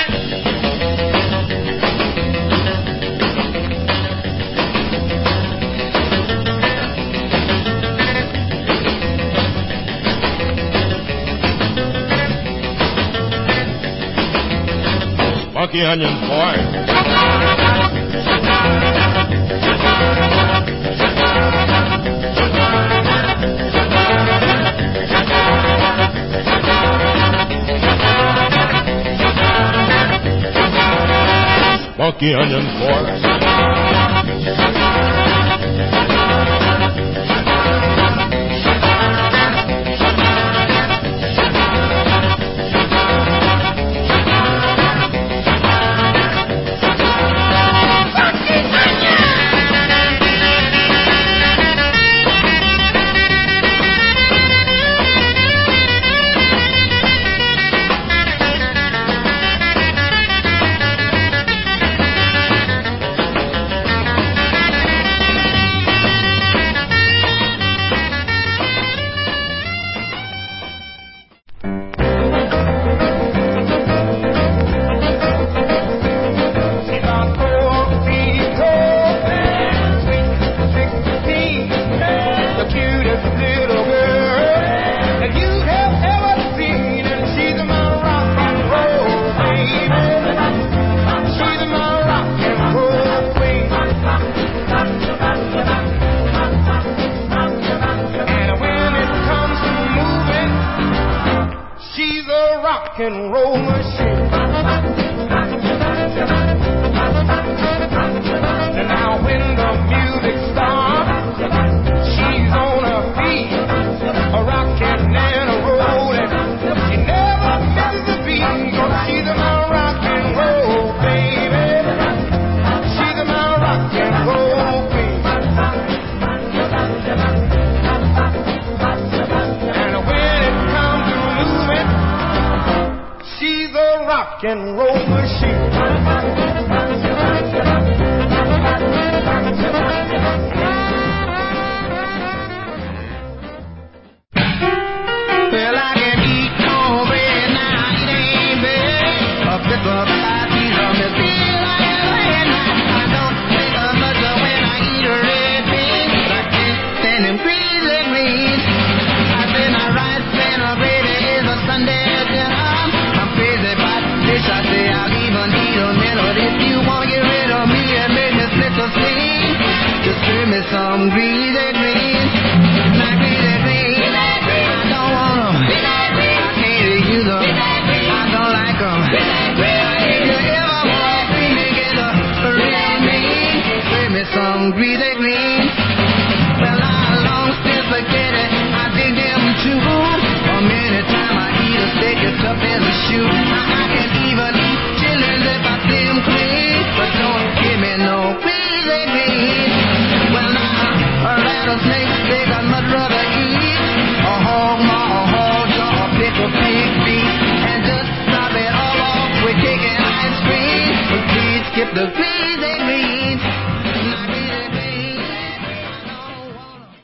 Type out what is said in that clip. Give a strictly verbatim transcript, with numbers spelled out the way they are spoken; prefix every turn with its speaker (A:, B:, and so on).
A: Funky onion, boy. Funky onion, boy. Rock and roll machine. And now when the music starts, she's on her feet, a rockin' and a rollin'. She never misses a beat, 'cause she's my rock and roll baby. She's my rock and roll queen. And when it comes to moving, she's a rock and roll machine.
B: Well, I can eat cornbread now, it ain't bad. A pickle of five piece of Miss Bill I ever had. I don't think of much when I eat a red bean, but I can't stand them greasy greens. I say my rice and a gravy is a Sunday dinner. I'm crazy about fish, I say I'll even eat a minute. If you want to get rid of me and make me sick of steam, just serve me some greasy greens. Not greasy greens, I don't want them. I can't use them. I don't like them. Well, if you ever want to see me get a real mean, serve me some greasy greens. Well, I long since forget it, I dig them too. Or many time I eat a steak as tough as a shoe. I can even eat chilies if I see them clean, but don't give me no greasy greens. Well, now, a rattlesnake, they got much rather eat a hog maw, a hog jaw, a pickle pig feet, and just top it all off with cake and ice cream. But please skip the grease.